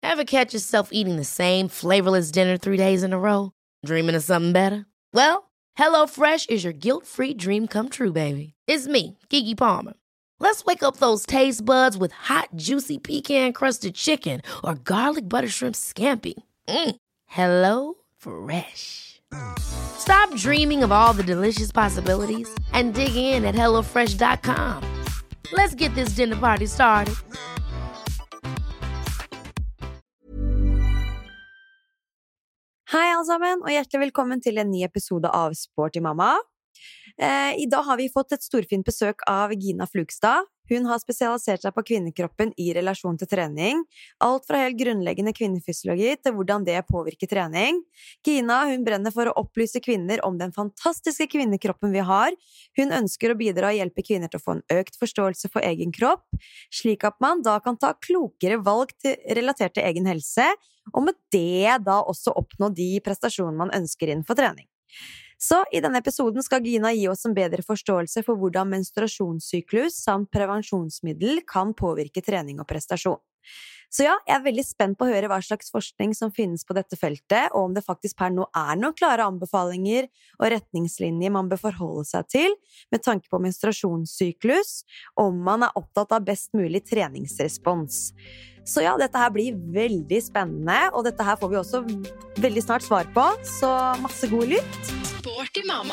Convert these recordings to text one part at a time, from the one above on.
Ever catch yourself eating the same flavorless dinner 3 days in a row? Dreaming of something better? Well, HelloFresh is your guilt-free dream come true, baby. It's me, Keke Palmer. Let's wake up those taste buds with hot, juicy pecan-crusted chicken or garlic butter shrimp scampi. Hello Fresh. Stop dreaming of all the delicious possibilities and dig in at HelloFresh.com. Let's get this dinner party started. Hei alle sammen, og hjertelig velkommen til en ny episode av Sporty Mamma. I dag har vi fått et storfint besøk av Gina Flugstad. Hun har spesialisert seg på kvinnekroppen i relasjon til trening. Alt fra helt grunnleggende kvinnefysiologi til hvordan det påvirker trening. Gina, hun brenner for å opplyse kvinner om den fantastiske kvinnekroppen vi har. Hun ønsker å bidra og hjelpe kvinner til å få en økt forståelse for egen kropp, slik at man da kan ta klokere valg relatert til egen helse, og med det da også oppnå de prestasjonene man ønsker innenfor trening. Så i denne episoden skal Gina gi oss en bedre forståelse for hvordan menstruasjonssyklus samt prevensjonsmiddel kan påvirke trening og prestasjon. Så ja, jeg veldig spent på å høre hva slags forskning som finnes på dette feltet, og om det faktisk per nå noen klare anbefalinger og retningslinjer man bør forholde seg til med tanke på menstruasjonssyklus, om man opptatt av best mulig treningsrespons. Så ja, dette her blir veldig spennende, og dette her får vi også veldig snart svar på, så masse god lytt. Sporty mamma.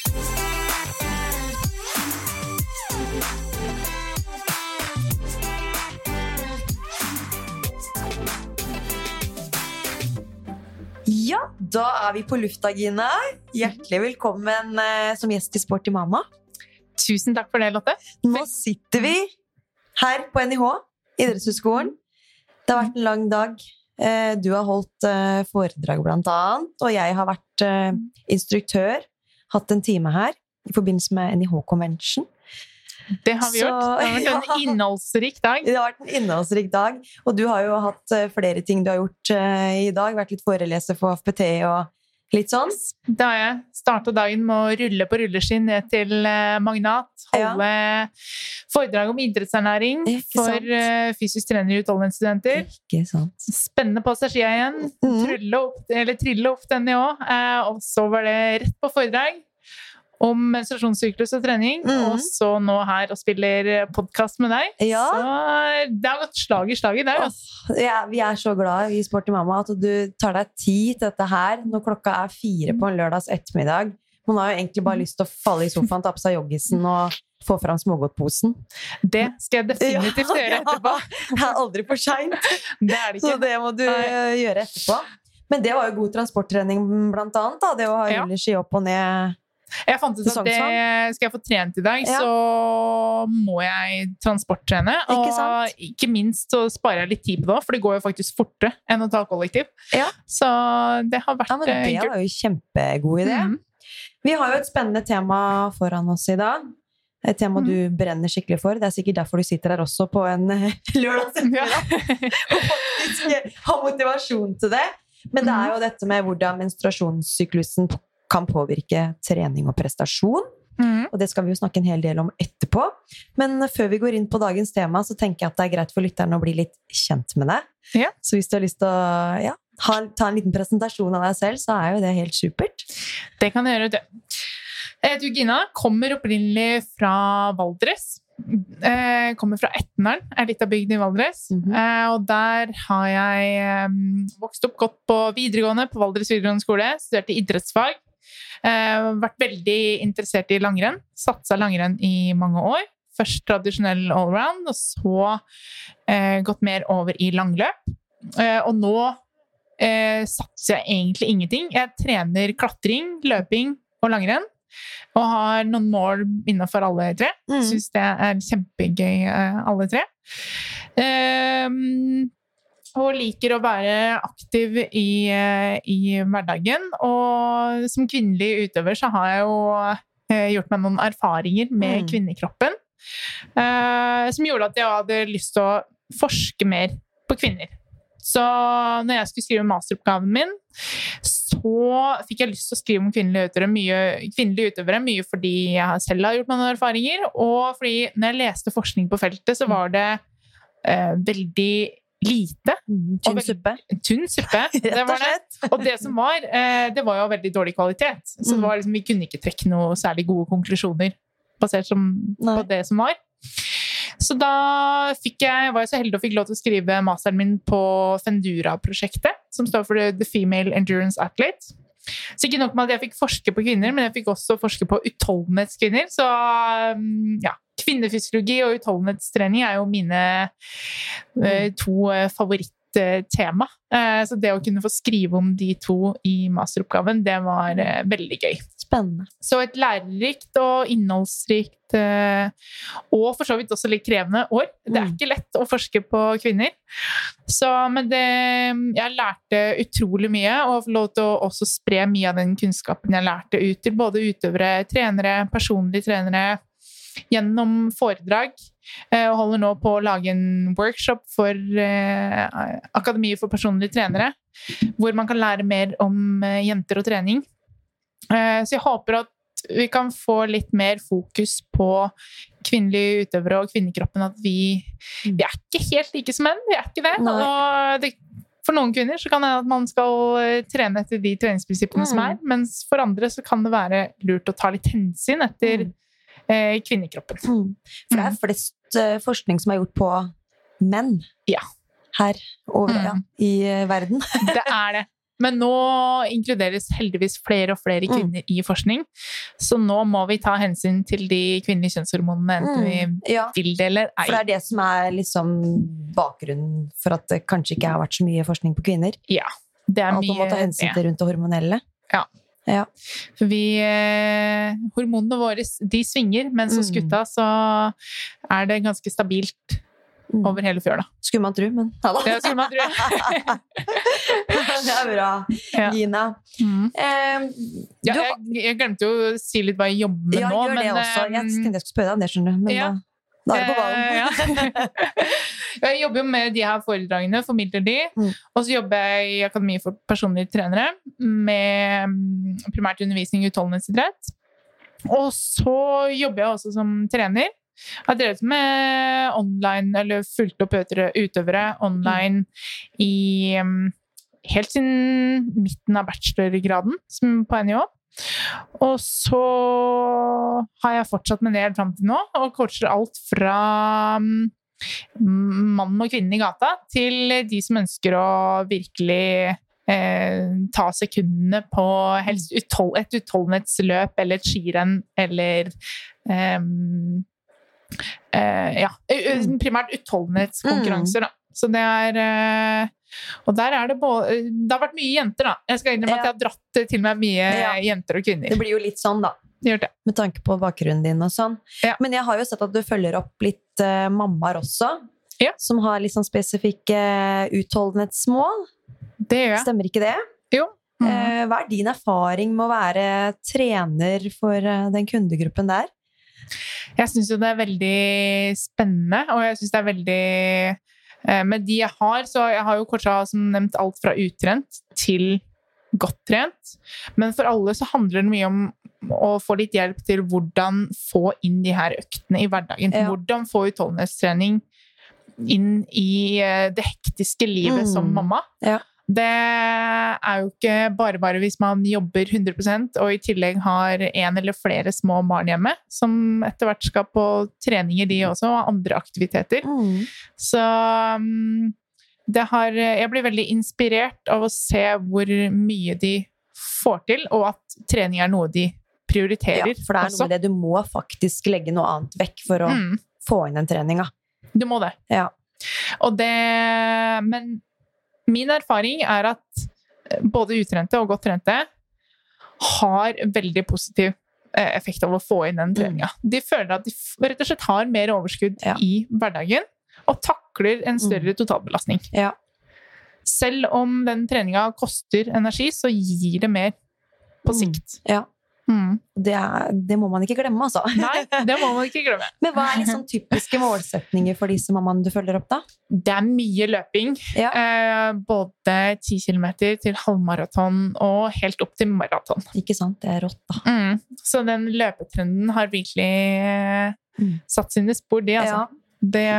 Ja, da vi på lufta, Gina. Hjertelig velkommen som gjest i Sporty Mamma. Tusen takk for det, Lotte. Nå sitter vi her på NIH, Idrettshøgskolen. Det har vært en lang dag. Du har holdt foredrag blant annet, og jeg har vært instruktør, hatt en time her i forbindelse med NIH Convention. Det har vi gjort. Det har vært en innholdsrik dag. Det har vært en innholdsrik dag, og du har jo hatt flere ting du har gjort i dag, vært litt foreleser for FPT og litt sånn. Da har jeg startet dagen med å rulle på rulleskinn ned til Magnat, holde foredrag om idrettsernæring for fysisk trener og utholdenhetsstudenter. Ikke sant. Spennende på seg skia igjen, trille opp den i år, og så var det rett på foredrag om menstruasjonssyklus og trening, og så nå her og spiller podcast med deg. Ja. Så det har gått slag i slag i dag. Vi så glad i Sporty Mamma at du tar deg tid til dette her når klokka 4 på en lørdags ettermiddag. Hun har jo egentlig bare lyst til å falle i sofaen, ta på seg joggisen og få fram smågodtposen. Det skal jeg definitivt gjøre etterpå. Det er aldri for sent. Det er det ikke. Så det må du gjøre etterpå. Men det var jo god transporttrening blant annet, da. Det å ha rulleski opp og ned. Jeg fant ut at skal jeg få trent i dag, så må jeg transporttrene. Og ikke minst så sparer jeg litt tid på det, for det går jo faktisk fortere enn å ta kollektiv. Ja. Så det har vært men det var jo kjempegod idé. Vi har jo et spennende tema foran oss i dag. Et tema du brenner skikkelig for. Det er sikkert derfor du sitter her også på en lørdag og faktisk har motivasjon til det. Men det er jo dette med hvordan menstruasjonssyklusen kan påvirke trening og prestasjon. Og det skal vi jo snakke en hel del om etterpå. Men før vi går inn på dagens tema, så tenker jeg at det er greit for lytterne å bli litt kjent med deg. Ja. Så hvis du har lyst til å ta en liten presentasjon av deg selv, så er jo det helt supert. Det kan jeg gjøre, du. Jeg heter Gina, kommer opprinnelig fra Valdres. Kommer fra Etneren, litt av bygden i Valdres. Og der har jeg vokst opp godt på videregående, på Valdres videregående skole, studerte idrettsfag. Vært veldig interessert i langrenn, satset langrenn i mange år. Først tradisjonell allround, og så gått mer over i langløp. Og nå satser jeg egentlig ingenting. Jeg trener klatring, løping og langrenn, og har noen mål innenfor alle tre. Synes det er kjempegøy, alle tre. Og liker å være aktiv i hverdagen, og som kvinnelig utøver så har jeg jo gjort meg noen erfaringer med kvinnekroppen, som gjorde at jeg hadde lyst til å forske mer på kvinner. Så når jeg skulle skrive masteroppgaven min, så fikk jeg lyst til å skrive om kvinnelige utøvere, mye fordi jeg selv har gjort meg noen erfaringer, og fordi når jeg leste forskning på feltet, så var det veldig lite. Tynn suppe. Tynn suppe, det var det. Og det som var, det var jo veldig dårlig kvalitet. Så det var liksom, vi kunne ikke trekke noe særlig gode konklusjoner basert på det som var. Så da var jeg så heldig og fikk lov til å skrive masteren min på Fendura-prosjektet, som står for The Female Endurance Athlete. Så ikke nok med at jeg fikk forske på kvinner, men jeg fikk også forske på utholdenhetskvinner. Så ja, kvinnefysiologi og utholdenhetstrening er jo mine to favorittema. Så det å kunne få skrive om de to i masteroppgaven, det var veldig gøy. Spennende. Så et lærerikt og innholdsrikt og for så vidt også litt krevende år. Det er ikke lett å forske på kvinner. Men jeg lærte utrolig mye og får lov til å også spre mye av den kunnskapen jeg lærte ut til både utøvere, trenere, personlige trenere, gjennom foredrag. Og holder nå på å lage en workshop for Akademiet for personlige trenere, hvor man kan lære mer om jenter og trening. Så jeg håper at vi kan få litt mer fokus på kvinnelige utøvere og kvinnekroppen, at vi er ikke helt like som menn, vi er ikke det. Og for noen kvinner så kan det at man skal trene etter de treningsprinsippene som mens for andre så kan det være lurt å ta litt hensyn etter kvinnekroppen. For det er flest forskning som er gjort på menn her over i verden. Det er det. Men nå inkluderes heldigvis flere og flere kvinner i forskning, så nå må vi ta hensyn til de kvinnelige kjønnshormonene, enten vi vil det eller ei. For det er det som er liksom bakgrunnen for at det kanskje ikke har vært så mye forskning på kvinner. Ja, det er mye. At man må ta hensyn til rundt det hormonelle. Ja. For hormonene våre, de svinger, mens hos gutta så er det ganske stabilt over hele fjøla. Skulle man tro, men ja da. Det skulle man tro. Det er bra, Gina. Jeg glemte jo å si litt hva jeg jobber med nå. Ja, gjør det også. Jeg tenkte jeg skulle spørre deg om det, skjønner du. Men da er det på ballen. Jeg jobber jo med de her foredragene, formidler de. Og så jobber jeg i Akademiet for personlige trenere med primært undervisning i utholdenhetsidrett. Og så jobber jeg også som trener. Jeg har drevet med online, eller fulgt opp utøvere online i helt siden midten av bachelorgraden på NIH. Og så har jeg fortsatt med det helt frem til nå, og coacher alt fra mannen og kvinnen i gata til de som ønsker å virkelig ta sekundene på helst et utholdenhetsløp eller et skirenn eller primært utholdenhetskonkurranser da. Så det og der det det har vært mye jenter da. Jeg skal innrømme at jeg har dratt til meg mye jenter og kvinner. Det blir jo litt sånn da. Det gjør det. Med tanke på bakgrunnen din og sånn. Men jeg har jo sett at du følger opp litt mammaer også, som har litt sånn spesifikke utholdenhetsmål. Det gjør jeg. Stemmer ikke det? Jo. Hva er din erfaring med å være trener for den kundegruppen der? Jeg synes jo det er veldig spennende, og jeg synes det er veldig med de jeg har, så jeg har jo kortsatt som nevnt alt fra utrent til godt trent, men for alle så handler det mye om å få litt hjelp til hvordan få inn de her øktene i hverdagen, hvordan få utholdenhetstrening inn i det hektiske livet som mamma. Det er jo ikke bare hvis man jobber 100% og i tillegg har en eller flere små barn hjemme, som etter hvert skal på treninger de også, og andre aktiviteter. Så jeg blir veldig inspirert av å se hvor mye de får til, og at trening er noe de prioriterer. Ja, for det er noe med det, du må faktisk legge noe annet vekk for å få inn den treninga. Du må det. Ja. Men min erfaring er at både utrente og godt trente har veldig positiv effekt av å få inn den treninga. De føler at de rett og slett har mer overskudd i hverdagen, og takler en større totalbelastning. Selv om den treninga koster energi, så gir det mer på sikt. Det må man ikke glemme, altså. Nei, det må man ikke glemme. Men hva er liksom typiske målsetninger for disse mammaene du følger opp da? Det er mye løping. Både 10 kilometer til halvmaraton og helt opp til maraton. Ikke sant, det er rått da. Så den løpetrenden har virkelig satt sine spor, det altså. Det er det.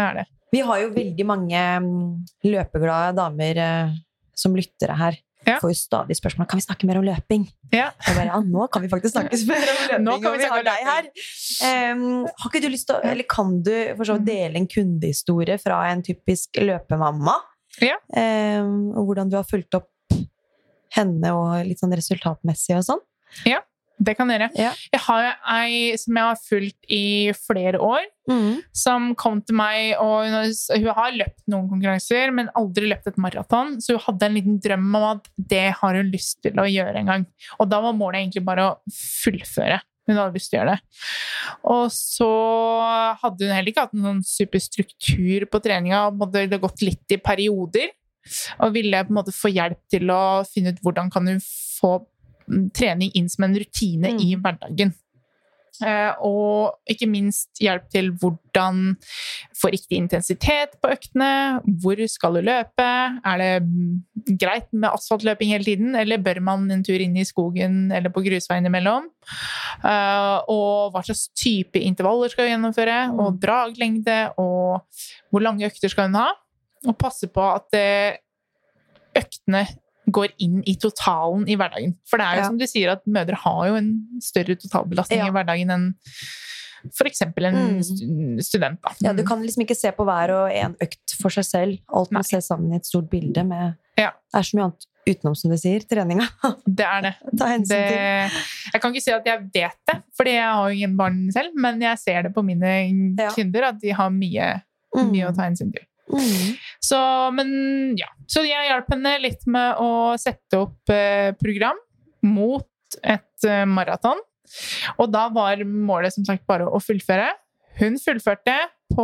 Vi har jo veldig mange løpeglade damer som lyttere her. Ja. Får jo stadig spørsmål, kan vi snakke mer om løping? Ja. Jeg bare, ja, nå kan vi faktisk snakke mer om løping, Nå kan og vi vi snakke har om deg her. Har ikke du lyst til, eller kan du for så vidt dele en kundehistorie fra en typisk løpemamma? Ja. Og hvordan du har fulgt opp henne og litt sånn resultatmessig og sånn? Ja, det kan dere. Ja. Jeg har ei som jeg har fulgt i flere år, som kom til meg, og hun har løpt noen konkurranser, men aldri løpt et maraton, så hun hadde en liten drøm om at det har hun lyst til å gjøre en gang. Og da var målet egentlig bare å fullføre. Hun hadde lyst til å gjøre det. Og så hadde hun heller ikke hatt noen superstruktur på treninga, det hadde gått litt i perioder, og ville på en måte få hjelp til å finne ut hvordan kan hun få trening inn som en rutine i hverdagen. Og ikke minst hjelp til hvordan få riktig intensitet på øktene, hvor skal du løpe, er det greit med asfaltløping hele tiden, eller bør man en tur inn i skogen eller på grusveien imellom, og hva slags type intervaller skal du gjennomføre, og draglengde, og hvor lange økter skal hun ha, og passe på at øktene går inn i totalen i hverdagen. For det er jo som du sier at mødre har jo en større totalbelastning i hverdagen enn for eksempel en student. Da. Ja, du kan liksom ikke se på hver og en økt for seg selv. Alt må se sammen i et stort bilde med... Det er så mye annet utenom, som du sier, treninga. Det er det. Ta hensyn til. Jeg kan ikke si at jeg vet det, fordi jeg har jo ingen barn selv, men jeg ser det på mine kunder at de har mye å ta hensyn til. Så jeg hjalp henne litt med å sette opp program mot et maraton, og da var målet som sagt bare å fullføre. Hun fullførte på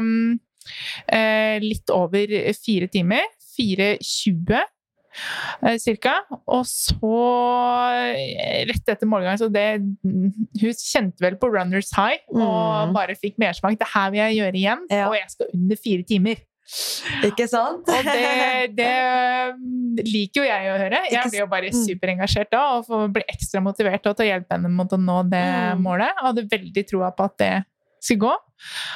litt over 4 timer, 4:20 cirka, og så rett etter målgang, så hun kjente vel på runners high og bare fikk mersmak. Det her vil jeg gjøre igjen, og jeg skal under 4 timer. Ikke sant? Og det liker jo jeg å høre. Jeg blir jo bare superengasjert da, og blir ekstra motivert til å hjelpe henne mot å nå det målet. Og hadde veldig troa på at det skulle gå.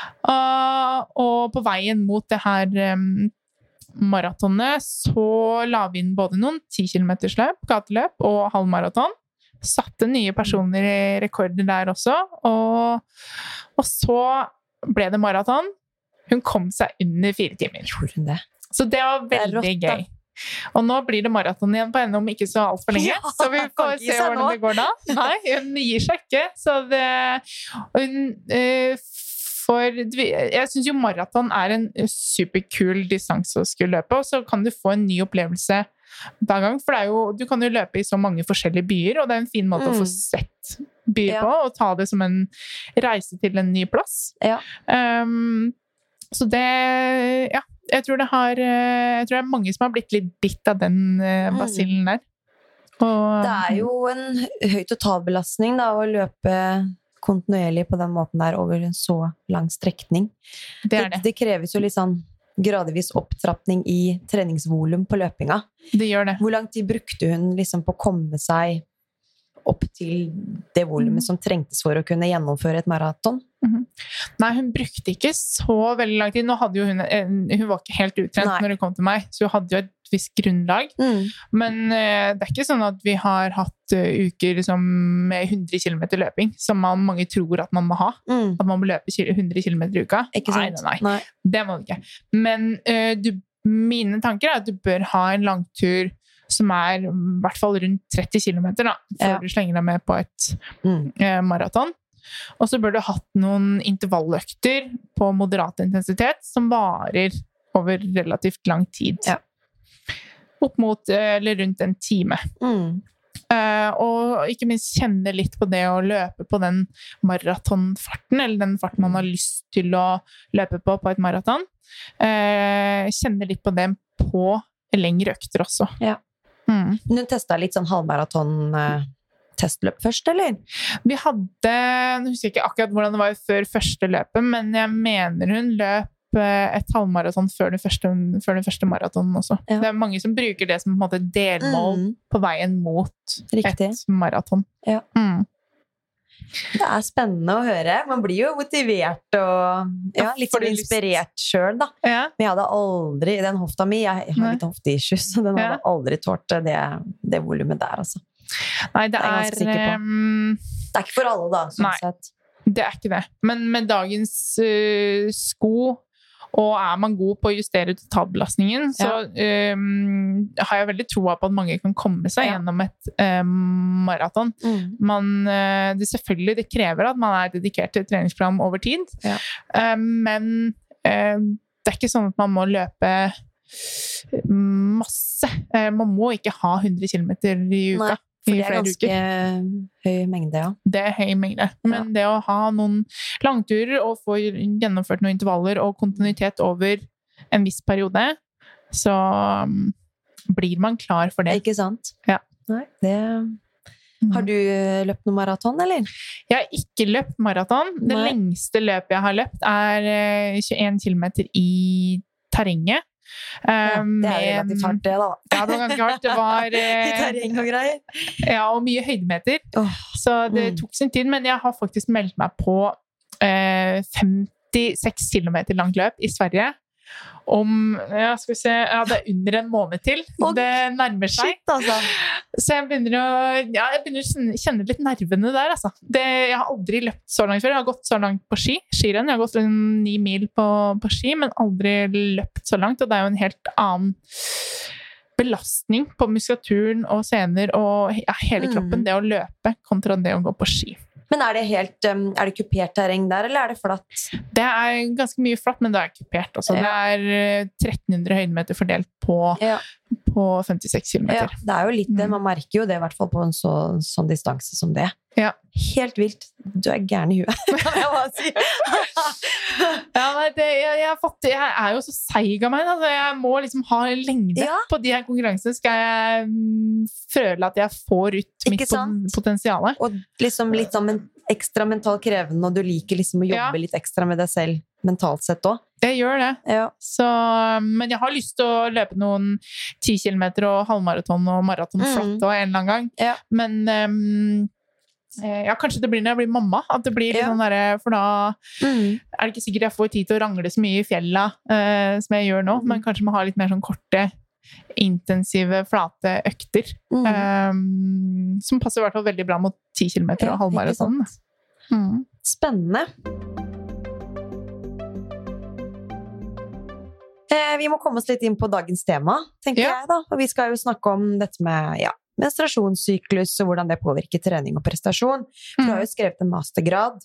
Og på veien mot det her maratonet så la vi inn både noen 10 kilometersløp, gateløp og halvmaraton. Satte nye personer i rekorder der også. Og så ble det maraton. Hun kom seg under 4 timer. Gjorde hun det? Så det var veldig gøy. Og nå blir det maraton igjen på henne om ikke så alt for lenge. Så vi får se hvordan det går da. Nei, hun gir seg ikke. Så jeg synes jo maraton er en superkul distanse å skulle løpe, og så kan du få en ny opplevelse hver gang. For du kan jo løpe i så mange forskjellige byer, og det er en fin måte å få sett byer på, og ta det som en reise til en ny plass. Så jeg tror det er mange som har blitt litt bitt av den basillen der. Og det er jo en høy totalbelastning da, å løpe kontinuerlig på den måten der over en så lang strekning. Det kreves jo litt sånn gradvis opptrappning i treningsvolum på løpinga. Det gjør det. Hvor lang tid brukte hun liksom på å komme seg opp til det volumet som trengtes for å kunne gjennomføre et maraton? Nei, hun brukte ikke så veldig lang tid. Nå hadde jo hun var ikke helt utrent når hun kom til meg, så hun hadde jo et visst grunnlag. Men det er ikke sånn at vi har hatt uker med 100 kilometer løping, som mange tror at man må ha. At man må løpe 100 kilometer i uka. Nei. Det må du ikke. Men mine tanker er at du bør ha en langtur som er i hvert fall rundt 30 kilometer da, før du slenger deg med på et maraton. Og så bør du ha hatt noen intervalløkter på moderat intensitet som varer over relativt lang tid. Opp mot eller rundt en time. Og ikke minst kjenne litt på det å løpe på den maratonfarten, eller den farten man har lyst til å løpe på et maraton. Kjenne litt på det på lengre økter også. Du testet litt sånn halvmaraton testløp først, eller? Vi hadde, jeg husker ikke akkurat hvordan det var før første løpet, men jeg mener hun løp et halvmaraton før det første maratonen også. Det er mange som bruker det som på en måte delmål på veien mot et maraton. Det spennende å høre. Man blir jo motivert og litt sånn inspirert selv da. Ja. Men jeg hadde aldri, den hofta mi, jeg har litt hofteissues, så den hadde aldri tålt det volumet der, altså. Nei, det er jeg ganske sikker på. Det ikke for alle da, sånn sett. Det ikke det. Men med dagens sko, og man god på å justere totalbelastningen, så har jeg veldig troa på at mange kan komme seg gjennom et maraton. Det selvfølgelig det krever at man dedikert til et treningsprogram over tid, men det ikke sånn at man må løpe masse. Man må ikke ha 100 kilometer i uka. Nei. For det ganske høy mengde, ja. Det høy mengde. Men det å ha noen langturer og få gjennomført noen intervaller og kontinuitet over en viss periode, så blir man klar for det. Ikke sant? Ja. Nei, Har du løpt noen maraton, eller? Jeg har ikke løpt maraton. Det lengste løpet jeg har løpt 21 kilometer i terrenget. Det relativt hardt det da. Ja, det var ganske hardt. Det var i terreng og greier. Ja, og mye høydemeter. Så det tok sin tid, men jeg har faktisk meldt meg på 56 kilometer langt løp i Sverige. Skal vi se, det under en måned til. Det nærmer seg. Shit, altså. Så jeg begynner å kjenne litt nervene der, altså. Jeg har aldri løpt så langt før. Jeg har gått så langt på skirenn. Jeg har gått 9 mil på ski, men aldri løpt så langt. Og det jo en helt annen belastning på muskulaturen og sener og hele kroppen, det å løpe kontra det å gå på ski. Men det det kupert terreng der, eller det flatt? Det ganske mye flatt, men det kupert også. Det 1300 høydemeter fordelt på 56 kilometer. Ja, det jo litt det. Man merker jo det, i hvert fall på en sånn distanse som det. Ja. Helt vilt. Du gæren i huet, kan jeg bare si. Jeg jo så seig av meg. Altså. Jeg må liksom ha lengde på de her konkurransene. Skal jeg føle at jeg får ut mitt potensiale. Og liksom litt sånn ekstra mentalt krevende, og du liker liksom å jobbe litt ekstra med deg selv mentalt sett også. Jeg gjør det. Men jeg har lyst til å løpe noen 10 kilometer og halvmaraton og maraton flatt og en eller annen gang. Ja. Men kanskje det blir når jeg blir mamma, at det blir litt sånn der, for da det ikke sikkert jeg får tid til å rangle så mye i fjella som jeg gjør nå, men kanskje man har litt mer sånn korte, intensive, flate økter som passer i hvert fall veldig bra mot 10 kilometer og halvmaraton. Spennende. Vi må komme oss litt inn på dagens tema, tenker jeg da, og vi skal jo snakke om dette med, menstruasjonssyklus og hvordan det påvirker trening og prestasjon. For du har jo skrevet en mastergrad.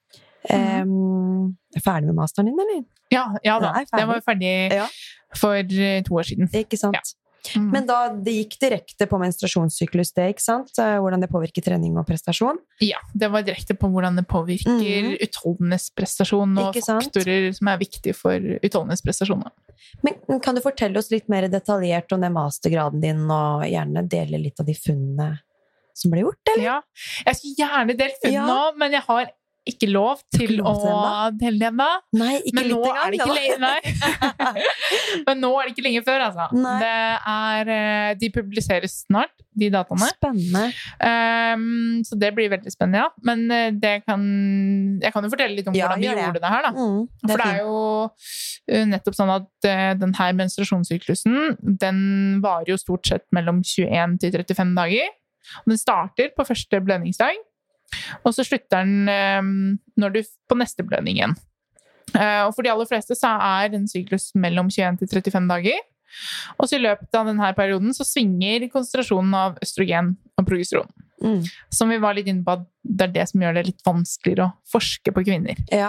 Ferdig med masteren din, eller? Ja da. Det var jo ferdig for 2 år siden. Ikke sant? Ja. Men da det gikk direkte på menstruasjonssyklus det, ikke sant? Hvordan det påvirker trening og prestasjon? Ja, det var direkte på hvordan det påvirker utholdenhetsprestasjon og faktorer som viktige for utholdenhetsprestasjoner. Men kan du fortelle oss litt mer detaljert om den mastergraden din, og gjerne dele litt av de funnene som ble gjort, eller? Ja, jeg skulle gjerne dele funnene nå, men jeg har ikke lov til å dele det enda. Nei, ikke litt engang. Men nå det ikke lenge før, altså. Nei. De publiseres snart, de dataene. Spennende. Så det blir veldig spennende, ja. Men jeg kan jo fortelle litt om hvordan vi gjorde det her, da. For det jo nettopp sånn at den her menstruasjonssyklusen, den varer jo stort sett mellom 21 til 35 dager. Og den starter på første blødningsdag. Og så slutter den når du på neste blødning igjen. Og for de aller fleste så en syklus mellom 21 til 35 dager. Og så i løpet av denne perioden så svinger konsentrasjonen av østrogen og progesteron. Som vi var litt inne på at det det som gjør det litt vanskeligere å forske på kvinner. Ja.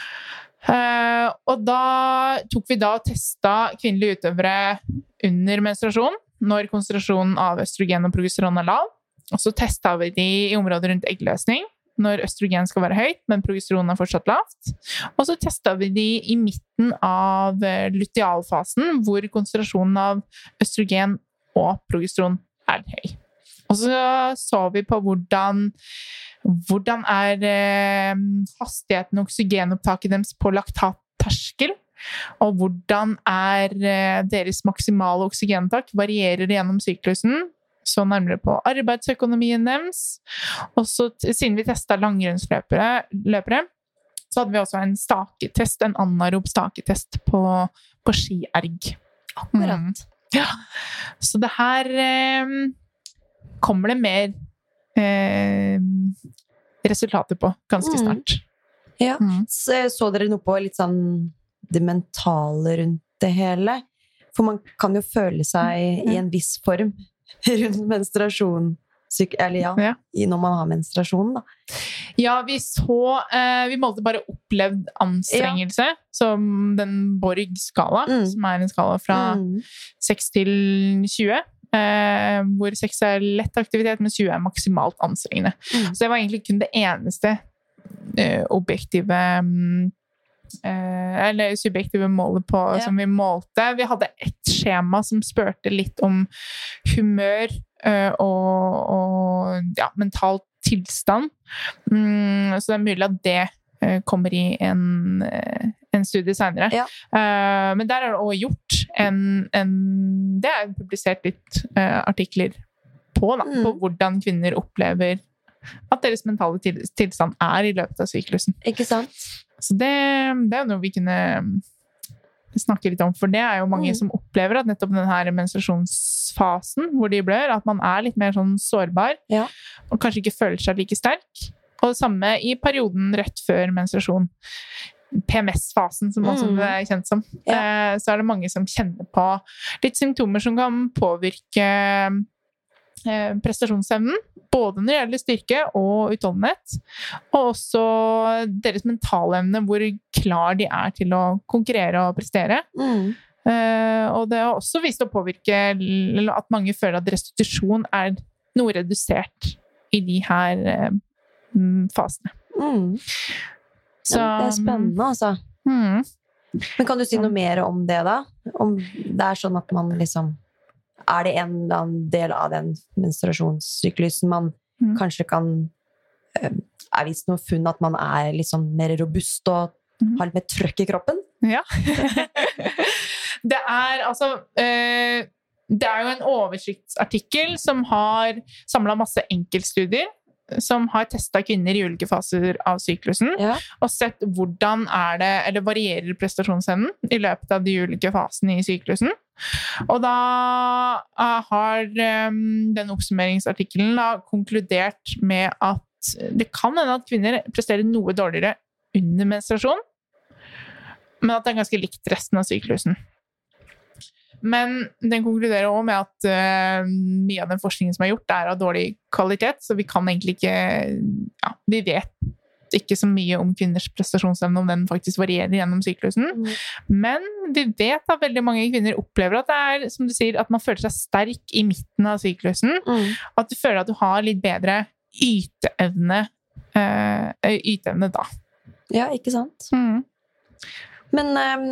Og da tok vi og testet kvinnelige utøvere under menstruasjon, når konsentrasjonen av østrogen og progesteron lav. Og så testet vi de i området rundt eggløsning, når østrogen skal være høyt, men progesteron fortsatt lavt. Og så testet vi de i midten av lutealfasen, hvor konsentrasjonen av østrogen og progesteron høy. Og så vi på hvordan hastigheten og oksygenopptaket deres på laktatterskel, og hvordan deres maksimale oksygenopptak varierer gjennom syklusen, så nærmere på arbeidsøkonomien deres. Og så, siden vi testet langrennsløpere, så hadde vi også en staketest, en anaerob staketest på skierg. Akkurat. Ja. Så det her kommer det mer resultater på ganske snart. Ja, så dere noe på litt sånn det mentale rundt det hele? For man kan jo føle seg i en viss form rundt menstruasjon, eller når man har menstruasjon, da. Ja, vi målte bare opplevd anstrengelse, som den Borg-skala, som en skala fra 6 til 20, hvor 6 lett aktivitet, men 20 maksimalt anstrengende. Så det var egentlig kun det eneste objektive eller subjektive målet på, som vi målte. Vi hadde et skjema som spørte litt om humør og mental tilstand. Så det mulig at det kommer i en studie senere. Men der det også gjort det publisert litt artikler på hvordan kvinner opplever at deres mentale tilstand i løpet av syklusen. Ikke sant? Så det jo noe vi kunne snakke litt om, for det jo mange som opplever at nettopp denne menstruasjonsfasen hvor de blør, at man litt mer sånn sårbar, og kanskje ikke føler seg like sterk. Og det samme i perioden rett før menstruasjon. PMS-fasen, som også det kjent som. Så det mange som kjenner på litt symptomer som kan påvirke prestasjonsevnen, både når det gjelder styrke og utholdenhet, og også deres mentale evne, hvor klar de til å konkurrere og prestere. Og det har også vist å påvirke at mange føler at restitusjon noe redusert i de her fasene. Så, det spennende, altså. Men kan du si noe mer om det, da? Om det sånn at man liksom det en eller annen del av den menstruasjonssyklusen man kanskje kan vist noe funn at man liksom mer robust og har litt mer trøkk i kroppen? Ja. Det altså det jo en oversiktsartikkel som har samlet masse enkeltstudier som har testet kvinner i ulike faser av syklusen, og sett hvordan eller varierer prestasjonsevnen i løpet av de ulike fasene i syklusen. Og da har den oppsummeringsartikkelen konkludert med at det kan hende at kvinner presterer noe dårligere under menstruasjon, men at det ganske likt resten av syklusen. Men den konkluderer også med at mye av den forskningen som gjort av dårlig kvalitet, så vi kan egentlig ikke vi vet ikke så mye om kvinners prestasjonsevne, om den faktisk varierer gjennom syklusen. Men vi vet at veldig mange kvinner opplever at det som du sier, at man føler seg sterk i midten av syklusen, at du føler at du har litt bedre yteevne da. Ja, ikke sant? Men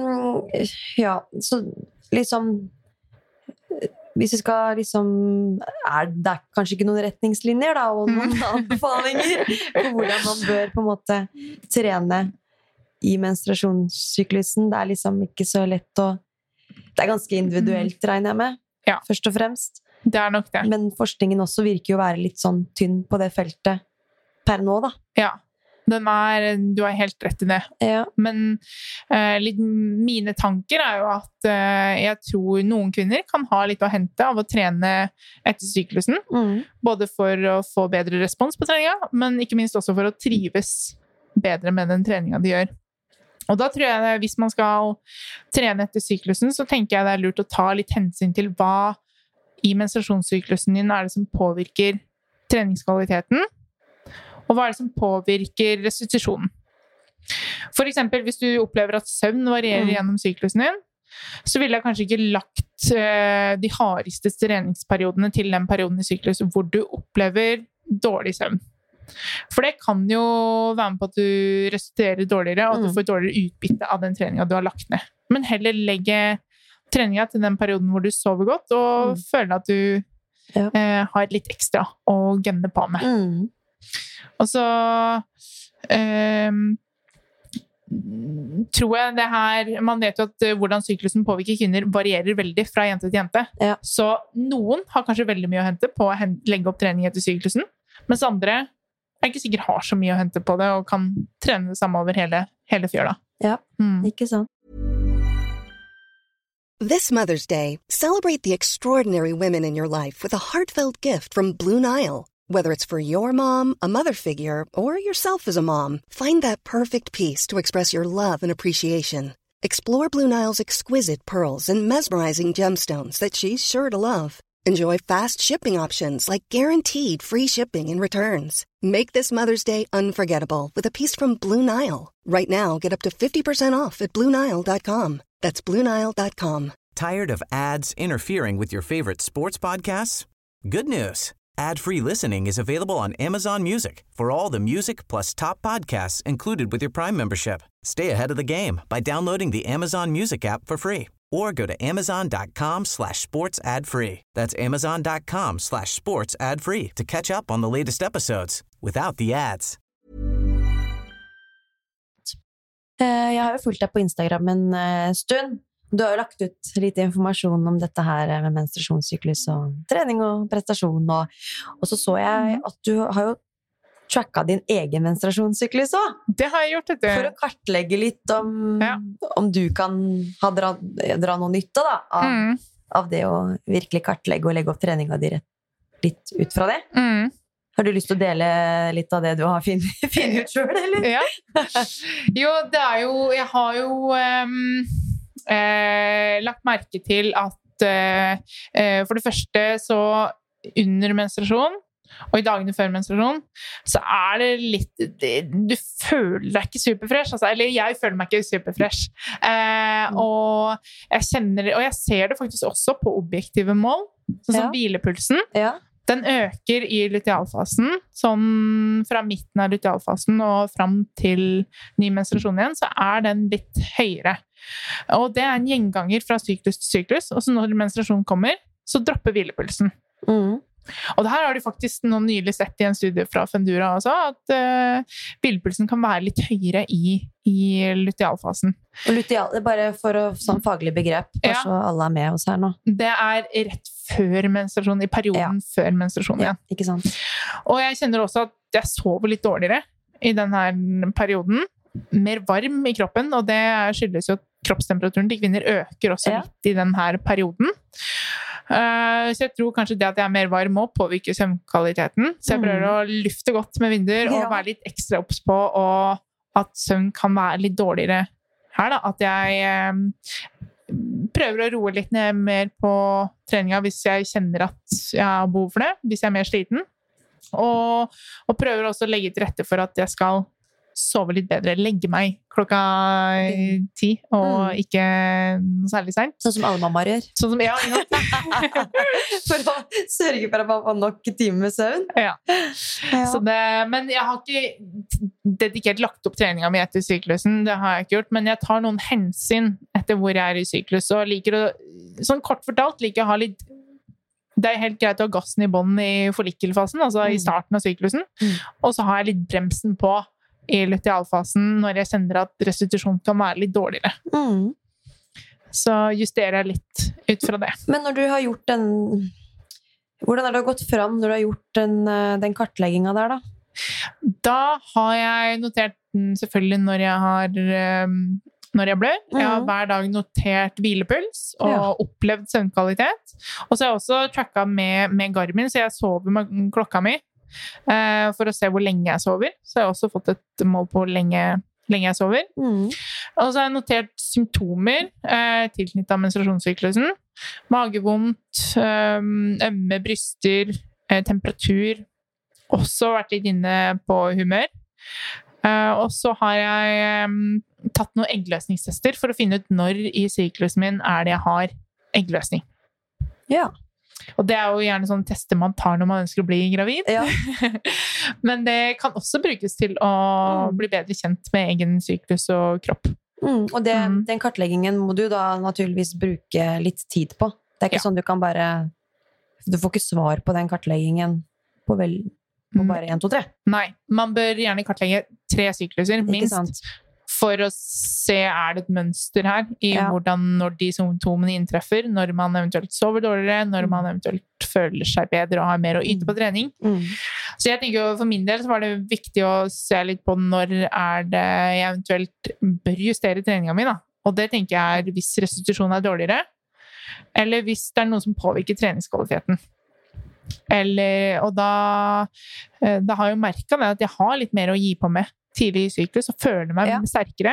så liksom hvis vi skal liksom det kanskje ikke noen retningslinjer da, og noen anbefalinger på hvordan man bør på en måte trene i menstruasjonssyklusen. Det liksom ikke så lett det ganske individuelt, regner jeg med, først og fremst. Det nok det. Men forskningen også virker jo å være litt sånn tynn på det feltet per nå, da. Ja. Du har helt rett i det. Men mine tanker jo at jeg tror noen kvinner kan ha litt å hente av å trene etter syklusen. Både for å få bedre respons på treninga, men ikke minst også for å trives bedre med den treninga de gjør. Og da tror jeg hvis man skal trene etter syklusen, så tenker jeg det lurt å ta litt hensyn til hva i menstruasjonssyklusen din det som påvirker treningskvaliteten, og hva det som påvirker restitusjonen. For eksempel, hvis du opplever at søvn varierer gjennom syklusen din, så ville jeg kanskje ikke lagt de hardeste treningsperiodene til den perioden i syklusen hvor du opplever dårlig søvn. For det kan jo være med på at du restituerer dårligere, og at du får dårligere utbytte av den treningen du har lagt ned. Men heller legge treninga til den perioden hvor du sover godt, og føler at du har litt ekstra å gønne på med. Og så tror jeg det her, man vet jo at hvordan syklusen påvirker kvinner varierer veldig fra jente til jente. Ja. Så noen har kanskje veldig mye å hente på å legge opp trening etter syklusen, mens andre er ikke sikkert har så mye å hente på det og kan trene det samme over hele fjøla. Ja, ikke sant. This Mother's Day, celebrate the extraordinary women in your life with a heartfelt gift from Blue Nile. Whether it's for your mom, a mother figure, or yourself as a mom, find that perfect piece to express your love and appreciation. Explore Blue Nile's exquisite pearls and mesmerizing gemstones that she's sure to love. Enjoy fast shipping options like guaranteed free shipping and returns. Make this Mother's Day unforgettable with a piece from Blue Nile. Right now, get up to 50% off at BlueNile.com. That's BlueNile.com. Tired of ads interfering with your favorite sports podcasts? Good news. Ad-free listening is available on Amazon Music for all the music plus top podcasts included with your Prime membership. Stay ahead of the game by downloading the Amazon Music app for free or go to amazon.com/sports ad-free. That's amazon.com/sports ad-free to catch up on the latest episodes without the ads. Jeg har jo fulgt deg på Instagram en stund. Du har jo lagt ut litt informasjon om dette her med menstruasjonssyklus og trening og prestasjon, og så jeg at du har jo tracket din egen menstruasjonssyklus også. Det har jeg gjort, vet du. For å kartlegge litt om du kan dra noe nytte da, av det å virkelig kartlegge og legge opp treninga di litt ut fra det. Har du lyst til å dele litt av det du har funnet ut selv, eller? Ja. Jo, det er jo, jeg har jo lagt merke til at for det første så under menstruasjon og i dagene før menstruasjon så er det litt du føler deg ikke superfresh altså, eller jeg føler meg ikke superfresh og jeg kjenner og jeg ser det faktisk også på objektive mål sånn som hvilepulsen den øker i lutealfasen sånn fra midten av lutealfasen og frem til ny menstruasjon igjen så er den litt høyere og det er en gjenganger fra syklus til syklus og så når menstruasjon kommer så dropper hvilepulsen og det her har de faktisk nå nylig sett i en studie fra Fundura også, at hvilepulsen kan være litt høyere i lutealfasen. Og luteal, det er bare for å, sånn faglig begrep, så alle er med oss her nå. Det er rett før menstruasjon, i perioden før menstruasjon igjen. Ikke sant? Og jeg kjenner også at jeg sover litt dårligere i denne perioden. Mer varm i kroppen, og det skyldes jo at kroppstemperaturen til kvinner øker også litt i denne perioden. Så jeg tror kanskje det at jeg er mer varm må påvirke søvnkvaliteten. Så jeg prøver å lufte godt med vinduer og være litt ekstra obs på og at søvn kan være litt dårligere her da. At jeg prøver å roe litt ned mer på treninga hvis jeg kjenner at jeg har behov for det, hvis jeg er mer sliten. Og prøver også å legge til rette for at jeg skal sove litt bedre, legge meg klokka 10 og ikke særlig sent. Sånn som alle mammaer gjør. Sånn som, for å sørge for at man får nok timer med søvn. Så det, men jeg har ikke dedikert lagt opp treninga mi etter syklusen, det har jeg ikke gjort, men jeg tar noen hensyn etter hvor jeg er i syklus, og liker å, sånn kort fortalt, liker å ha litt det er helt greit å ha gassen i bånd i follikelfasen, altså i starten av syklusen, og så har jeg litt bremsen på i lutealfasen når jeg kjenner at restitusjon kan være litt dårligere. Så justerer jeg litt ut fra det. Men når du har gjort den... Hvordan har det gått fram når du har gjort den kartleggingen der, da? Da har jeg notert den selvfølgelig når jeg blør. Jeg har hver dag notert hvilepuls og opplevd søvnkvalitet. Og så har jeg også tracket med Garmin, så jeg sover med klokka mi. For å se hvor lenge jeg sover. Så jeg har også fått et mål på hvor lenge jeg sover. Og så har jeg notert symptomer tilknyttet menstruasjonssyklusen. Magevondt, ømme bryster, temperatur. Også vært litt inne på humør. Og så har jeg tatt noen eggløsningstester for å finne ut når i syklusen min er det jeg har eggløsning. Og det er jo gjerne sånne tester man tar når man ønsker å bli gravid. Men det kan også brukes til å bli bedre kjent med egen syklus og kropp. Og den kartleggingen må du da naturligvis bruke litt tid på. Det er ikke sånn du kan bare... Du får ikke svar på den kartleggingen på bare 1, 2, 3. Nei, man bør gjerne kartlegge 3 sykluser, minst. for å se det et mønster her i hvordan når de symptomene inntreffer, når man eventuelt sover dårligere, når man eventuelt føler seg bedre og har mer å yte på trening. Så jeg tenker jo for min del så var det viktig å se litt på når det jeg eventuelt bør justere treninga mi da. Og det tenker jeg hvis restitusjonen dårligere, eller hvis det noe som påvirker treningskvaliteten. Og da har jeg jo merket det at jeg har litt mer å gi på med tidlig i syklus, og føler meg sterkere.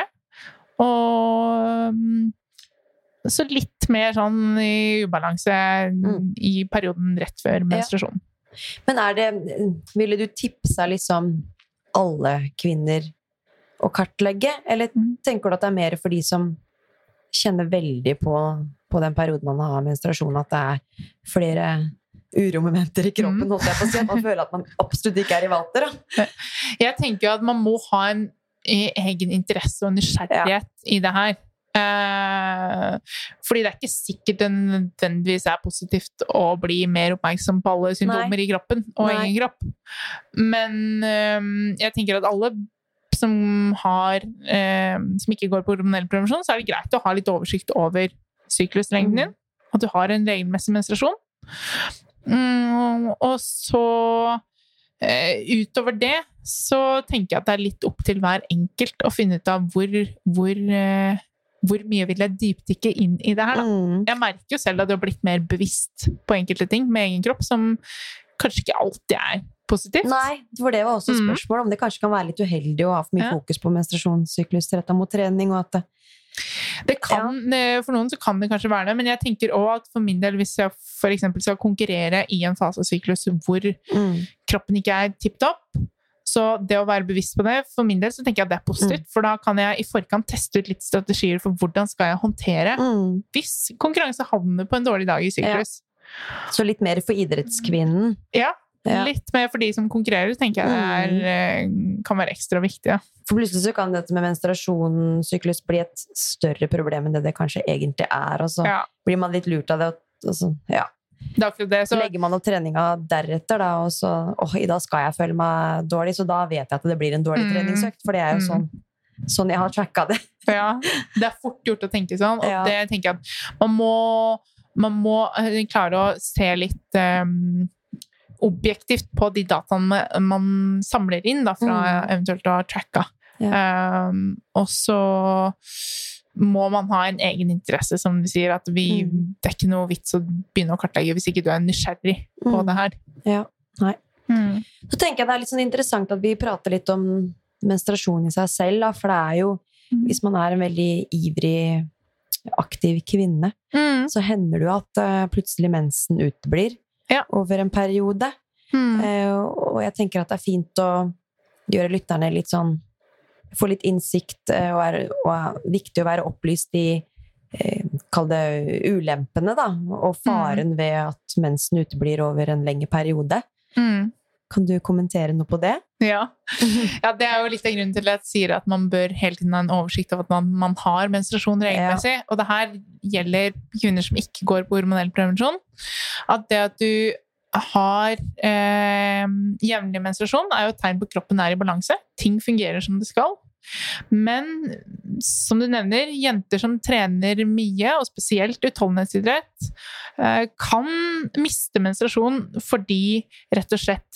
Og så litt mer sånn i ubalanse i perioden rett før menstruasjon. Men ville du tipse liksom alle kvinner å kartlegge, eller tenker du at det mer for de som kjenner veldig på den perioden man har menstruasjon, at det flere uromomenter i kroppen, holdt jeg på å si, at man føler at man absolutt ikke i vater, da? Jeg tenker jo at man må ha en egen interesse og nysgjerrighet i det her. Fordi det ikke sikkert det nødvendigvis positivt å bli mer oppmerksom på alle symptomer i kroppen og egen kropp. Men jeg tenker at alle som ikke går på hormonell prevensjon, så det greit å ha litt oversikt over sykluslengden din, at du har en regelmessig menstruasjon. Og så utover det så tenker jeg at det litt opp til hver enkelt å finne ut av hvor mye vil jeg dypdykke inn i det her da. Jeg merker jo selv at jeg har blitt mer bevisst på enkelte ting med egen kropp som kanskje ikke alltid positivt. Nei, for det var også et spørsmål om det kanskje kan være litt uheldig å ha for mye fokus på menstruasjonssyklus rettet mot trening, og at det kan, for noen så kan det kanskje være det, men jeg tenker også at for min del, hvis jeg for eksempel skal konkurrere i en fasesyklus hvor kroppen ikke tipptopp, så det å være bevisst på det, for min del så tenker jeg at det positivt, for da kan jeg i forkant teste ut litt strategier for hvordan skal jeg håndtere hvis konkurranse havner på en dårlig dag i syklus. Så litt mer for idrettskvinnen. Litt mer for de som konkurrerer, tenker jeg kan være ekstra viktig. For plutselig så kan dette med menstruasjonssyklus bli et større problem enn det kanskje egentlig og så blir man litt lurt av det, og så, så legger man opp treninga deretter da, og så, i dag skal jeg føle meg dårlig, så da vet jeg at det blir en dårlig treningsøkt, for det jo sånn jeg har tracket det. Det fort gjort å tenke sånn, og det tenker jeg at man må klare å se litt objektivt på de dataene man samler inn da, fra eventuelt å ha tracka. Og så må man ha en egen interesse, som du sier, at det ikke noe vits å begynne å kartlegge hvis ikke du nysgjerrig på det her. Nei. Så tenker jeg det litt sånn interessant at vi prater litt om menstruasjon i seg selv, da, for det jo, hvis man en veldig ivrig, aktiv kvinne, så hender det jo at plutselig mensen uteblir over en periode. Og jeg tenker at det fint å gjøre lytterne litt sånn, få litt innsikt, og viktig å være opplyst i kall det ulempene da, og faren ved at mensen uteblir over en lengre periode. Kan du kommentere noe på det? Ja, det jo litt av grunnen til at jeg sier at man bør hele tiden ha en oversikt over at man har menstruasjon regelmessig, og det her gjelder kvinner som ikke går på hormonell prevensjon. At det at du har jevnlig menstruasjon jo et tegn på at kroppen i balanse. Ting fungerer som det skal. Men som du nevner, jenter som trener mye, og spesielt utholdenhetsidrett, kan miste menstruasjon fordi rett og slett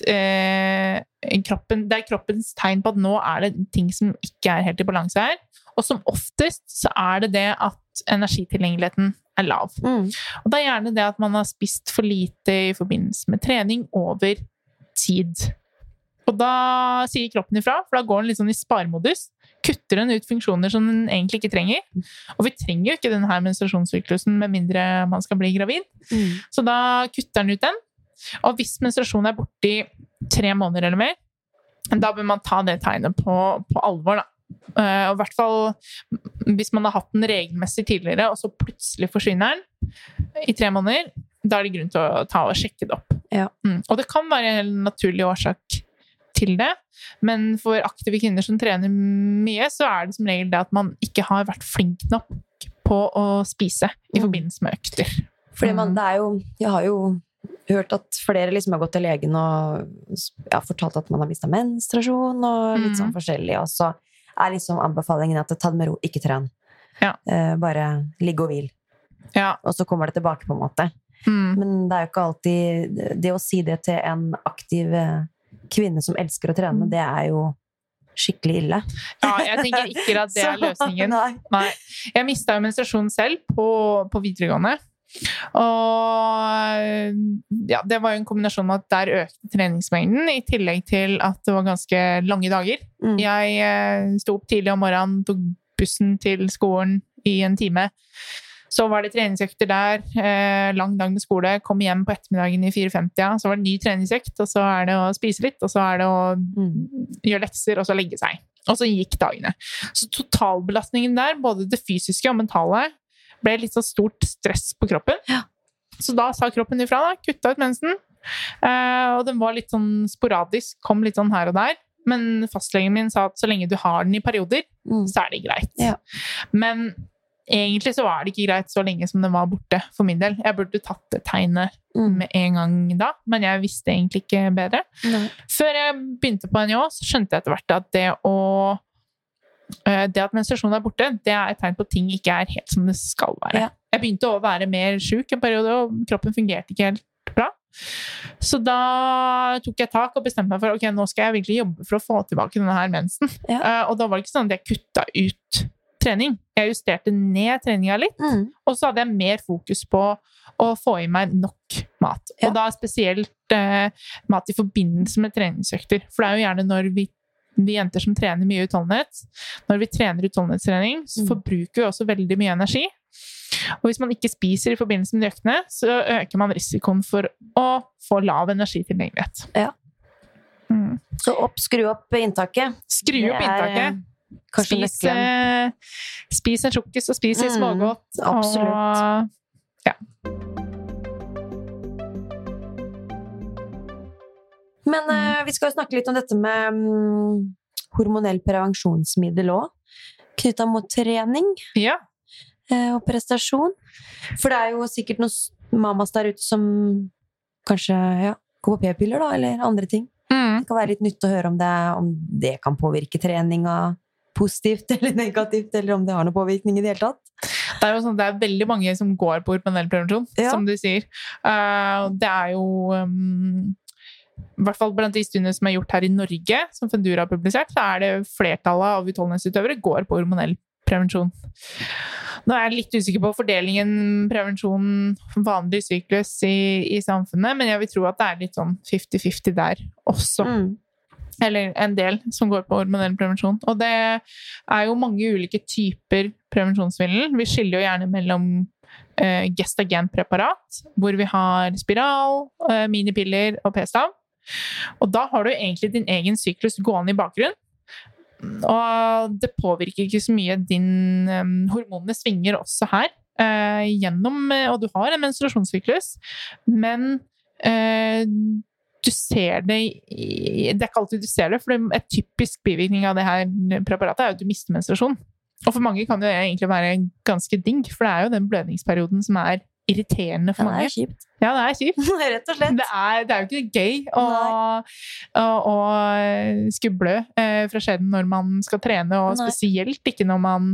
det kroppens tegn på at nå det ting som ikke helt i balanse her. Og som oftest så det at energitilgjengeligheten lav. Og det gjerne det at man har spist for lite i forbindelse med trening over tid. Og da sier kroppen ifra, for da går den litt sånn i sparemodus, kutter den ut funksjoner som den egentlig ikke trenger. Og vi trenger jo ikke denne menstruasjonssyklusen med mindre man skal bli gravid. Så da kutter den ut den. Og hvis menstruasjonen borte i 3 måneder eller mer, da bør man ta det tegnet på alvor da. Og i hvert fall hvis man har hatt den regelmessig tidligere, og så plutselig forsvinner den i 3 måneder, da det grunn til å ta og sjekke det opp. Og det kan være en naturlig årsak til det, men for aktive kvinner som trener mye, så det som regel det at man ikke har vært flink nok på å spise i forbindelse med økter. Fordi jeg har jo hørt at flere liksom har gått til legen og fortalt at man har mistet menstruasjon og litt sånn forskjellig, og så liksom anbefalingen at ta det med ro, ikke tren. Ja. Bare ligge og hvil. Ja. Og så kommer det tilbake på en måte. Men det jo ikke alltid det å si det til en aktiv kvinne som elsker å trene, det jo skikkelig ille. Ja, jeg tenker ikke at det løsningen. Nei. Jeg mistet jo menstruasjon selv på videregående. Og ja, det var jo en kombinasjon med at der økte treningsmengden I tillegg til at det var ganske lange dager. Jeg stod opp tidlig om morgenen, tok bussen til skolen I en time. Så var det treningsøkter der, lang dag med skole, kom hjem på ettermiddagen I 4:50, så var det ny treningsøkt, og så det å spise litt, og så det å gjøre lekser, og så legge seg. Og så gikk dagene. Så totalbelastningen der, både det fysiske og mentale, ble litt så stort stress på kroppen. Ja. Så da sa kroppen ifra da, kutta ut mensen. Og den var litt sånn sporadisk, kom litt sånn her og der. Men fastlegen min sa at så lenge du har den I perioder, så det greit. Ja. Men egentlig så var det ikke greit så lenge som den var borte for min del. Jeg burde tatt det tegnet med en gang da, men jeg visste egentlig ikke bedre. Før jeg begynte på NJO, så skjønte jeg etter hvert at det at menstruasjonen borte, det et tegn på at ting ikke helt som det skal være. Ja. Jeg begynte å være mer syk en periode, og kroppen fungerte ikke helt bra. Så da tok jeg tak og bestemte meg for, ok, nå skal jeg virkelig jobbe for å få tilbake denne her mensen. Ja. Og da var det ikke sånn at jeg kuttet ut trening. Jeg justerte ned treninga litt, og så hadde jeg mer fokus på å få I meg nok mat. Ja. Og da spesielt mat I forbindelse med treningsøkter. For det jo gjerne når vi jenter som trener mye utholdenhet, når vi trener utholdenhetstrening, så forbruker vi også veldig mye energi. Og hvis man ikke spiser I forbindelse med de øktene, så øker man risikoen for å få lav energitilgjengelighet. Ja. Så skru opp inntaket. Skru opp inntaket. Spis en sjokkis og spis I smågodt. Absolutt. Og, ja. Men vi skal jo snakke litt om dette med hormonell prevensjonsmiddel også, knyttet mot trening og prestasjon. For det jo sikkert noen mammas der ute som kanskje går på p-piller da, eller andre ting. Det kan være litt nytt å høre om det kan påvirke treninga positivt eller negativt, eller om det har noen påvirkning I det hele tatt. Det jo sånn, det veldig mange som går på hormonell prevensjon, som du sier. Det jo... I hvert fall blant de studiene som gjort her I Norge, som Fundura har publisert, så det flertallet av utholdenhetsutøvere går på hormonell prevensjon. Nå jeg litt usikker på fordelingen prevensjon, vanlig syklus I samfunnet, men jeg vil tro at det litt sånn 50-50 der også. Eller en del som går på hormonell prevensjon. Og det jo mange ulike typer prevensjonsmiddel. Vi skiller jo gjerne mellom gestagenpreparat, hvor vi har spiral, minipiller og p-stav. Og da har du egentlig din egen syklus gående I bakgrunn. Og det påvirker ikke så mye hormonene svinger også her og du har en menstruasjonssyklus, men du ser det ikke alltid du ser det, for et typisk bivirkning av det her preparatet jo at du mister menstruasjon. Og for mange kan det egentlig være ganske digg, for det jo den blødningsperioden som irriterende for mange. Det kjipt. Ja, det kjipt. Rett og slett. Det jo ikke gøy å skulle blø fra skjeden når man skal trene, og spesielt ikke når man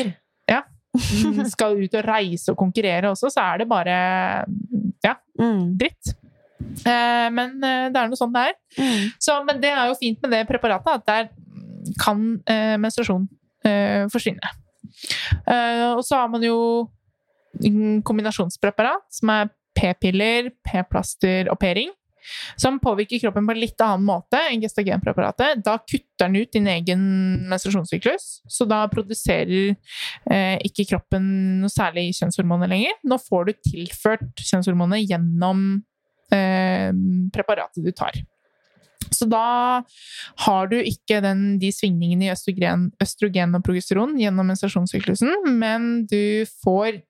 skal ut og reise og konkurrere også, så det bare dritt. Men det noe sånn det Så, men det jo fint med det preparatet, at der kan menstruasjon forsvinne. Og så har man jo kombinasjonspreparat som p-piller, p-plaster og p-ring, som påvirker kroppen på en litt annen måte enn gestagenpreparatet. Da kutter den ut din egen menstruasjonssyklus, så da produserer ikke kroppen noe særlig kjønnshormoner lenger. Nå får du tilført kjønnshormoner gjennom preparatet du tar. Så da har du ikke de svingningene I østrogen og progesteron gjennom menstruasjonssyklusen, men du får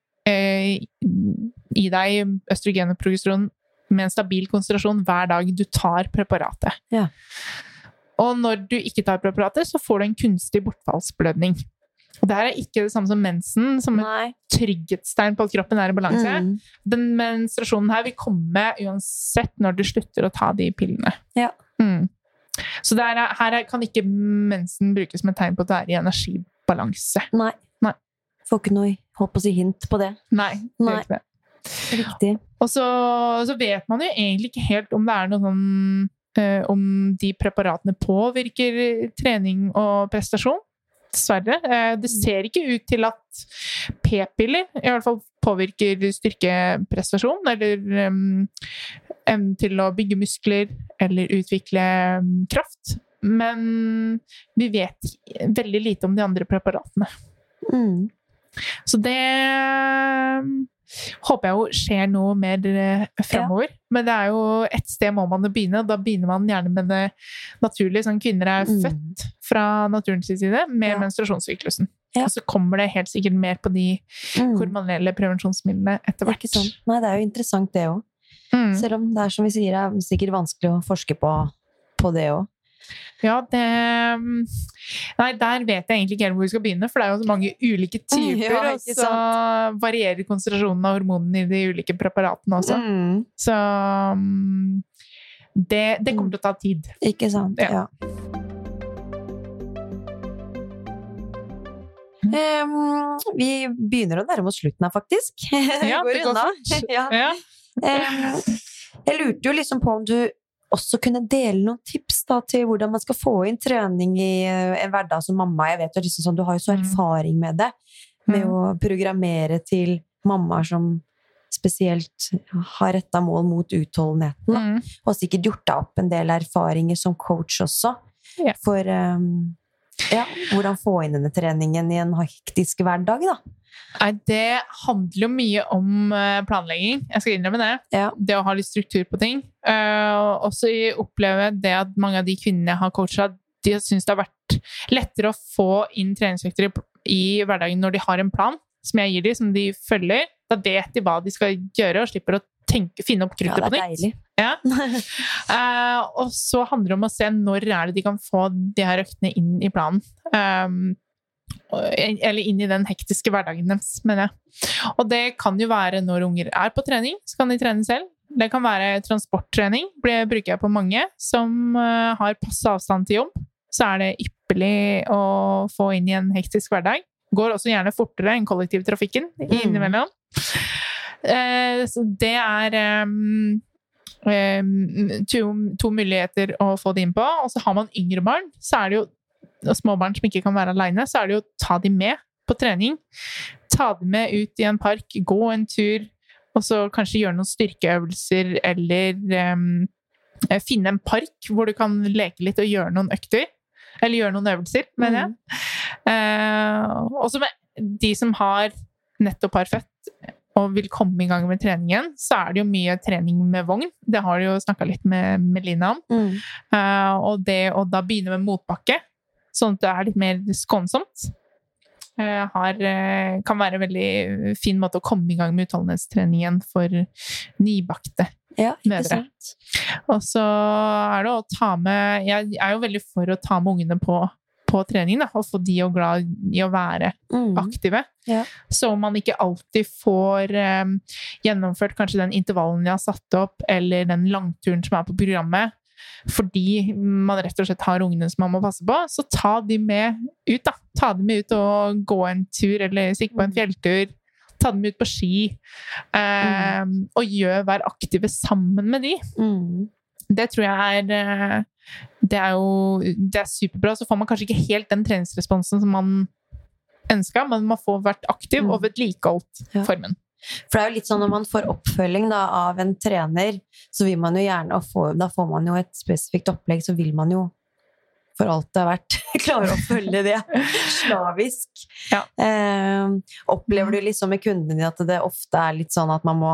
I deg østrogen og progesteron med en stabil konsentrasjon hver dag du tar preparatet. Ja. Og når du ikke tar preparatet, så får du en kunstig bortfallsblødning. Og det her ikke det samme som mensen, som trygghetstegn på at kroppen I balanse. Den menstruasjonen her vil komme uansett når du slutter å ta de pillene. Ja. Så her kan ikke mensen brukes som et tegn på at det i energibalanse. Nei. Får ikke noe, holdt på å si, hint på det. Nei, det gjør ikke det. Riktig. Og så vet man jo egentlig ikke helt om det noe sånn, om de preparatene påvirker trening og prestasjon. Dessverre. Det ser ikke ut til at p-piller i hvert fall påvirker styrkeprestasjon, eller evnen til å bygge muskler, eller utvikle kraft. Men vi vet veldig lite om de andre preparatene. Så det håper jeg jo skjer noe mer fremover. Men det jo et sted må man begynne, og da begynner man gjerne med det naturlige. Sånn kvinner født fra naturens side med menstruasjonssyklusen. Og så kommer det helt sikkert mer på de hormonelle prevensjonsmidlene etter hvert. Ikke sant? Nei, det jo interessant det også. Selv om det som vi sier, sikkert vanskelig å forske på det også. Ja, Nei, der vet jeg egentlig ikke helt hvor vi skal begynne, for det jo så mange ulike typer, og så varierer konsentrasjonen av hormonene i de ulike preparatene også. Så det kommer til å ta tid. Ikke sant, ja. Vi begynner å nærme oss slutten her, faktisk. Ja, det går fort. Ja. Jeg lurte jo liksom på om du også kunne dele noen tips da, til hvordan man skal få inn trening i en hverdag som mamma. Jeg vet jo liksom sånn, du har jo så erfaring med det, med å programmere til mammaer som spesielt har rettet mål mot utholdenheten, og sikkert gjort deg opp en del erfaringer som coach også, for hvordan få inn denne treningen i en hektisk hverdag da. Nei, det handler jo mye om planlegging. Jeg skal innrømme det. Det å ha litt struktur på ting. Også oppleve det at mange av de kvinnene jeg har coachet, de synes det har vært lettere å få inn treningsøkter i hverdagen når de har en plan, som jeg gir dem, som de følger. Da vet de hva de skal gjøre, og slipper å finne opp kruttet på nytt. Ja. Og så handler det om å se når det de kan få de her øktene inn i planen. Eller inn i den hektiske hverdagen deres, mener jeg. Og det kan jo være når unger på trening, så kan de trene selv. Det kan være transporttrening, bruker jeg på mange som har passe avstand til jobb. Så det ypperlig å få inn i en hektisk hverdag. Går også gjerne fortere enn kollektivtrafikken innimellom. Så det to muligheter å få det inn på. Og så har man yngre barn, så det jo og små barn som ikke kan være alene, så det jo å ta dem med på trening. Ta dem med ut i en park, gå en tur, og så kanskje gjøre noen styrkeøvelser, eller finne en park hvor du kan leke litt og gjøre noen økter. Eller gjøre noen øvelser, mener jeg. Også med de som har nettopp har født og vil komme i gang med treningen, så det jo mye trening med vogn. Det har du jo snakket litt med Melina om. Og det å da begynne med motbakke, sånn at det litt mer skånsomt, kan være en veldig fin måte å komme i gang med utholdenhetstreningen for nybakte mødre. Og så det å ta med, jeg jo veldig for å ta med ungene på trening, da, og få de jo glad i å være aktive. Så man ikke alltid får gjennomført kanskje den intervallen jeg har satt opp, eller den langturen som på programmet, fordi man rett og slett har ungene som man må passe på, så ta de med ut da. Ta dem med ut og gå en tur, eller stikke på en fjelltur, ta dem ut på ski, og være aktive sammen med de. Det tror jeg det superbra. Så får man kanskje ikke helt den treningsresponsen som man ønsket, men man får vært aktiv og vedlikeholdt formen. For det jo litt sånn når man får oppfølging da, av en trener, så vil man jo gjerne, da får man jo et spesifikt opplegg, så vil man jo for alt det har vært klare å følge det slavisk. Opplever du liksom med kundene dine at det ofte litt sånn at man må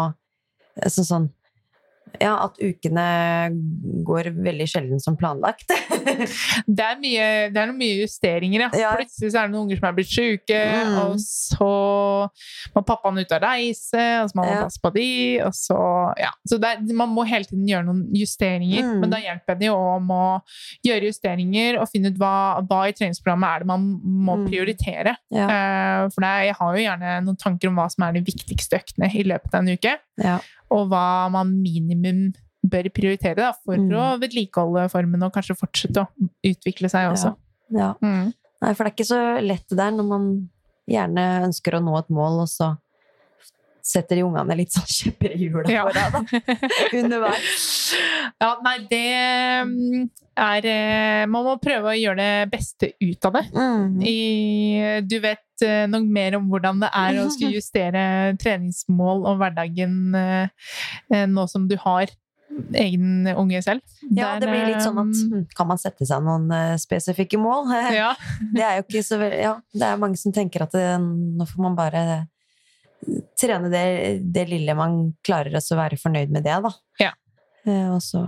at ukene går veldig sjelden som planlagt. Det noen mye justeringer, Plutselig så det noen unger som blitt syke, og så må pappaen ut og reise, og så må man passe på de, og så, Så man må hele tiden gjøre noen justeringer, men da hjelper det jo om å gjøre justeringer, og finne ut hva i treningsprogrammet det man må prioritere. For jeg har jo gjerne noen tanker om hva som de viktigste øktene i løpet av en uke, og hva man minimum bør prioritere da, for å vedlikeholde formen og kanskje fortsette å utvikle seg også. Ja. Nei, for det ikke så lett det der når man gjerne ønsker å nå et mål, og så setter de ungene litt sånn kjepper i hjulet for deg da, underveis. Ja, nei, det man må prøve å gjøre det beste ut av det. Du vet nok mer om hvordan det å skulle justere treningsmål og hverdagen nå som du har egen unge selv. Ja, det blir litt sånn at kan man sette seg noen spesifikke mål? Ja. Det jo ikke så det mange som tenker at nå får man bare trene det lille man klarer å være fornøyd med det da. Ja. Og så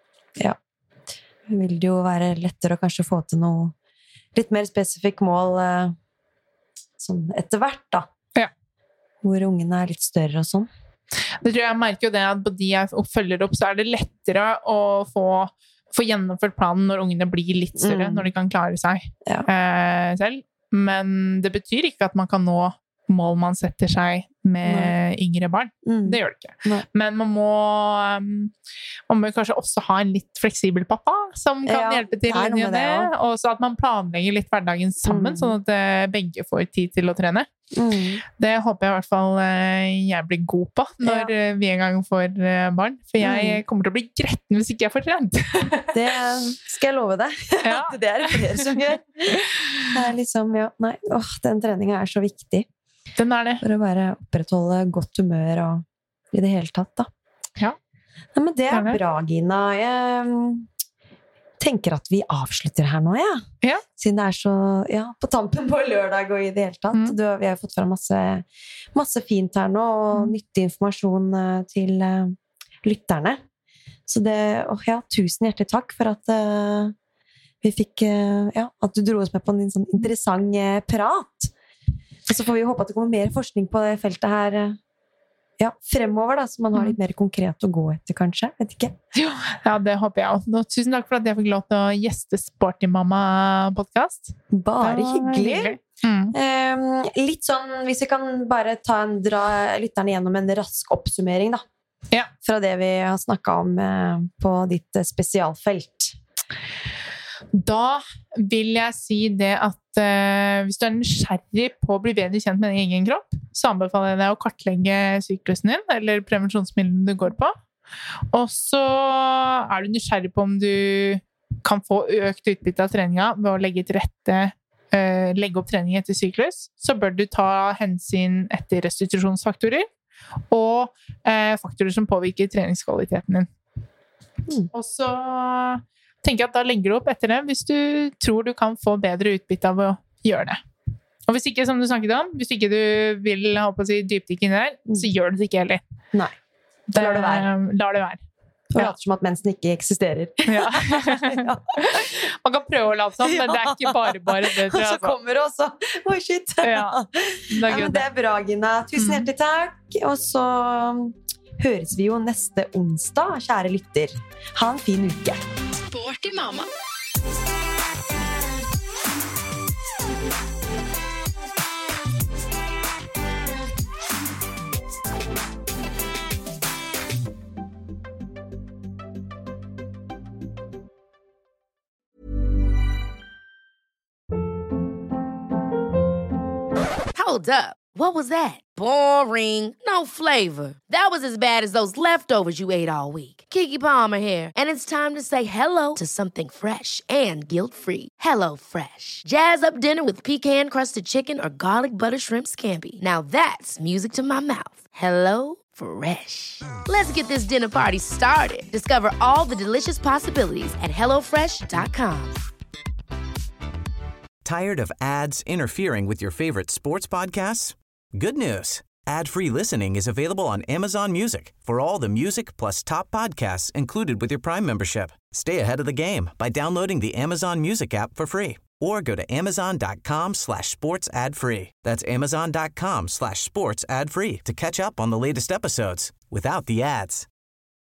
vil det jo være lettere å kanskje få til noe litt mer spesifikk mål sånn etter hvert da. Ja. Hvor ungene litt større og sånn. Det tror jeg merker jo det at på de jeg følger opp, så det lettere å få gjennomført planen når ungene blir litt større, når de kan klare seg selv. Men det betyr ikke at man kan nå mål man setter seg med yngre barn. Det gjør det ikke. Nei. Men man må kanskje også ha en litt fleksibel pappa som kan hjelpe til i det, og så at man planlegger litt hverdagen sammen, sånn at begge får tid til å trene. Det håper jeg i hvert fall jeg blir god på når vi en gang får barn, for jeg kommer til å bli gretten hvis ikke jeg får trent. Det skal jeg love deg. Det det flere som gjør. Det liksom, den treningen så viktig. Den det. For å bare opprettholde godt humør og i det hele tatt da. Ja. Nei, men det bra, Gina. Jeg tenker at vi avslutter her nå, Ja. Siden det så, på tampen på lørdag og i det hele tatt. Vi har fått fra masse fint her nå, og nyttig informasjon til lytterne. Så tusen hjertelig takk for at vi fikk, at du dro oss med på en sånn interessant prat. Og så får vi håpe at det kommer mer forskning på det feltet her fremover da, så man har litt mer konkret å gå etter kanskje, vet ikke. Ja, det håper jeg også. Tusen takk for at jeg fikk lov til å gjeste Sporty Mamma-podcast. Bare hyggelig. Litt sånn, hvis vi kan bare dra lytterne gjennom en rask oppsummering da. Fra det vi har snakket om på ditt spesialfelt. Da vil jeg si det at hvis du nysgjerrig på å bli bedre kjent med din egen kropp, så anbefaler jeg deg å kartlegge syklusen din, eller prevensjonsmidlene du går på. Og så du nysgjerrig på om du kan få økt utbytte av treninga ved å legge opp trening etter syklus, så bør du ta hensyn etter restitusjonsfaktorer og faktorer som påvirker treningskvaliteten din. Og så tenker jeg at da legger du opp etter det hvis du tror du kan få bedre utbytte av å gjøre det. Og hvis ikke, som du snakket om, hvis ikke du vil dypdykke inn der, så gjør du det ikke heller. Nei, da lar det være. Lar det være. Og later som at mensen ikke eksisterer. Man kan prøve å late sånn, men det ikke bare det. Og så kommer det også. Oi, shit. Men det bra, Gina. Tusen hjertelig takk. Og så høres vi jo neste onsdag, kjære lytter. Ha en fin uke. Sporty mamma. Hold up. What was that? Boring. No flavor. That was as bad as those leftovers you ate all week. Keke Palmer here, and it's time to say hello to something fresh and guilt-free. Hello Fresh. Jazz up dinner with pecan-crusted chicken or garlic butter shrimp scampi. Now that's music to my mouth. Hello Fresh. Let's get this dinner party started. Discover all the delicious possibilities at HelloFresh.com. Tired of ads interfering with your favorite sports podcasts? Good news. Ad-free listening is available on Amazon Music for all the music plus top podcasts included with your Prime membership. Stay ahead of the game by downloading the Amazon Music app for free or go to amazon.com/sports ad-free. That's amazon.com/sports ad-free to catch up on the latest episodes without the ads.